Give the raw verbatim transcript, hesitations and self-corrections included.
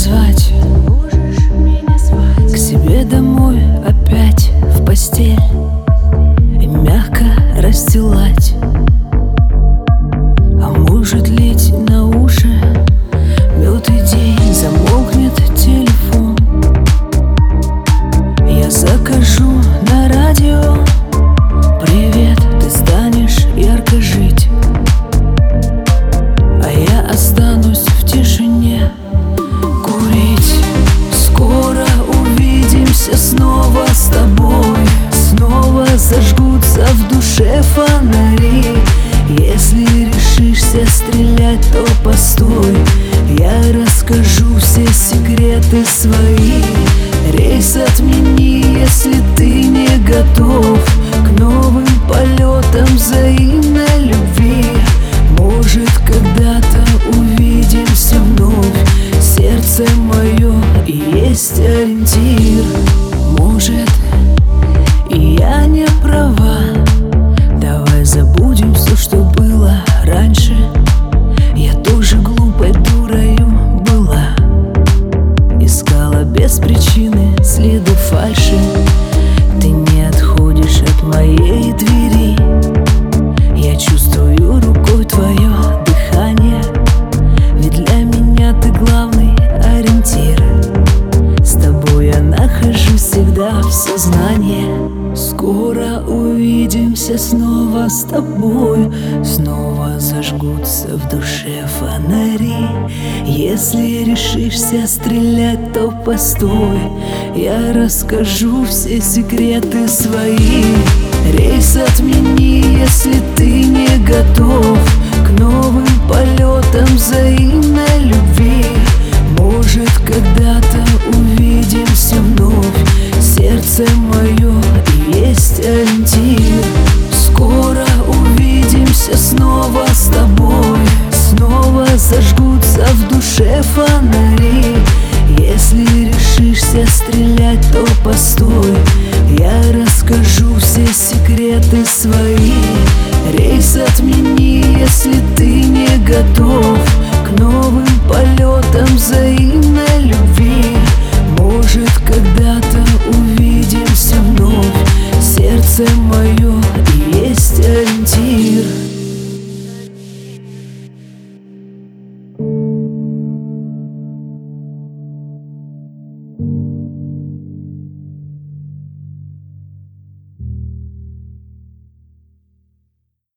звать, к себе домой опять в постель и мягко расстилать. А может лить на уши мед и день, замолкнет телефон. Я закажу на радио привет, ты станешь ярко жить, а я останусь в тишине курить. Скоро увидимся снова с тобой, снова зажгутся в душе фонари. Если решишься стрелять, то постой, я расскажу все секреты свои. Рейс отмени, если ты не готов к новым полетам взаимной любви. Может, когда-то увидимся вновь, сердце мое и есть ориентир. Может, и я не права, давай забудем все, что было раньше. Я тоже глупой дурою была, искала без причины следы фальши. Ты не отходишь от моей двери, я чувствую рукой твое дыхание, ведь для меня ты главный ориентир. С тобой я нахожусь всегда в сознании. Скоро увидимся снова с тобой, снова зажгутся в душе фонари. Если решишься стрелять, то постой, я расскажу все секреты свои. Рейс отмени, если ты не готов к новым полетам взаимной любви. Может, когда-то увидимся вновь, сердце мое и есть ориентир. Скоро увидимся снова с тобой, снова зажгутся в душе фонари. Если решишься стрелять, то постой, я расскажу все секреты свои.